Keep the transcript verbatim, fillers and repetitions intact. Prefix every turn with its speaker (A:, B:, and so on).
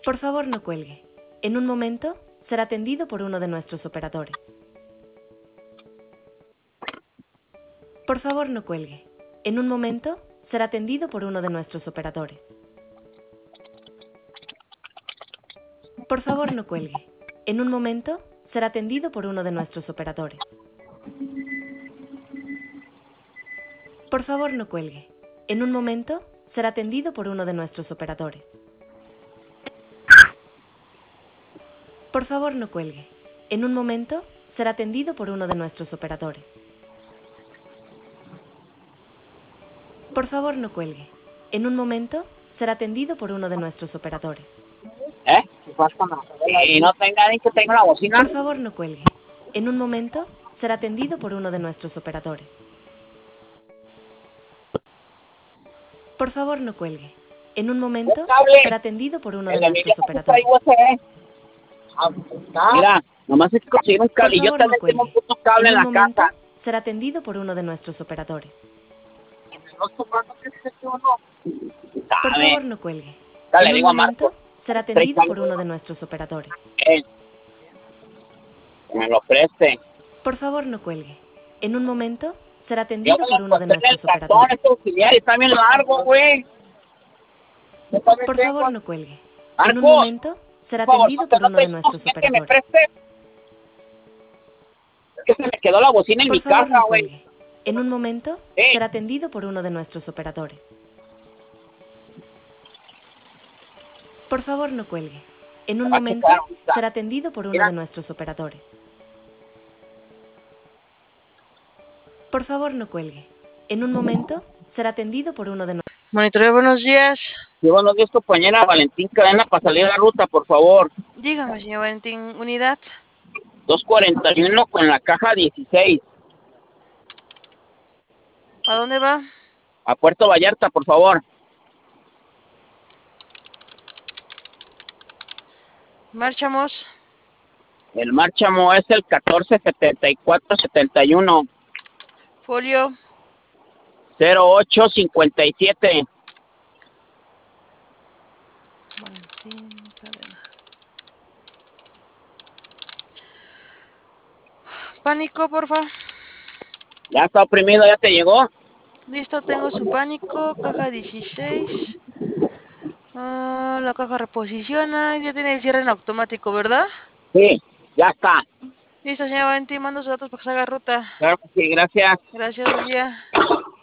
A: Por favor, no cuelgue. En un momento, será atendido por uno de nuestros operadores. Por favor, no cuelgue. En un momento, será atendido por uno de nuestros operadores. Por favor, no cuelgue. En un momento, será atendido por uno de nuestros operadores. Por favor, no cuelgue. En un momento, será atendido por uno de nuestros operadores. Por favor, no cuelgue. En un momento, será atendido por uno de nuestros operadores. Por favor, no cuelgue. En un momento, será atendido por uno de nuestros operadores.
B: ¿Eh? Y no tenga ni que tenga la bocina.
A: Por favor, no cuelgue. En un momento, será atendido por uno de nuestros operadores. Por favor, no cuelgue. En un momento, será atendido por uno de nuestros operadores.
B: Mira, nomás hay que conseguir un cable.
A: Por
B: Yo
A: favor,
B: también
A: no
B: tengo un
A: cuelgue.
B: puto cable
A: En
B: en
A: un
B: la
A: momento,
B: casa.
A: será atendido por uno de nuestros operadores. Por
B: Dale,
A: favor, no cuelgue.
B: dale,
A: En un
B: digo a
A: momento,
B: Marco.
A: será
B: Trae
A: atendido
B: cable.
A: por uno de nuestros operadores.
B: Eh, que me lo preste.
A: Por favor, no cuelgue. En un momento, será
B: Yo
A: atendido
B: me
A: por
B: lo
A: uno de
B: encontré en el
A: nuestros
B: cartón,
A: operadores.
B: este auxiliar está bien largo, güey. Yo también
A: Por
B: tengo.
A: favor, no cuelgue. En un
B: Marcos,
A: momento, será
B: por favor,
A: atendido
B: no
A: por
B: te
A: uno de
B: no
A: nuestros
B: te que me
A: operadores.
B: preste. Es que se me quedó la bocina en
A: Por
B: mi
A: favor,
B: casa,
A: no
B: güey.
A: cuelgue. En un momento,
B: Sí.
A: será atendido por uno de nuestros operadores. Por favor, no cuelgue. En un
B: Va a
A: momento,
B: checar ahorita.
A: será atendido por uno
B: Mira.
A: de nuestros operadores. Por favor, no cuelgue. En un momento, será atendido por uno de nuestros...
C: Monitoreo, buenos días.
B: Sí, buenos días, compañera Valentín Cadena, para salir a la ruta, por favor.
C: Dígame, señor Valentín, unidad.
B: dos cuarenta y uno con la caja dieciséis.
C: ¿A dónde va?
B: A Puerto Vallarta, por favor.
C: Marchamos.
B: El márchamo es el catorce setenta y cuatro setenta y uno.
C: Folio.
B: cero ocho cincuenta y siete.
C: Valentín Cadena. Pánico, porfa.
B: Ya está oprimido, ya te llegó.
C: Listo, tengo su pánico. Caja dieciséis. Ah, la caja reposiciona. Ya tiene el cierre en automático, ¿verdad?
B: Sí, ya está.
C: Listo, señor Valentín, mando sus datos para que se haga ruta.
B: Claro que sí, gracias.
C: Gracias, buen día.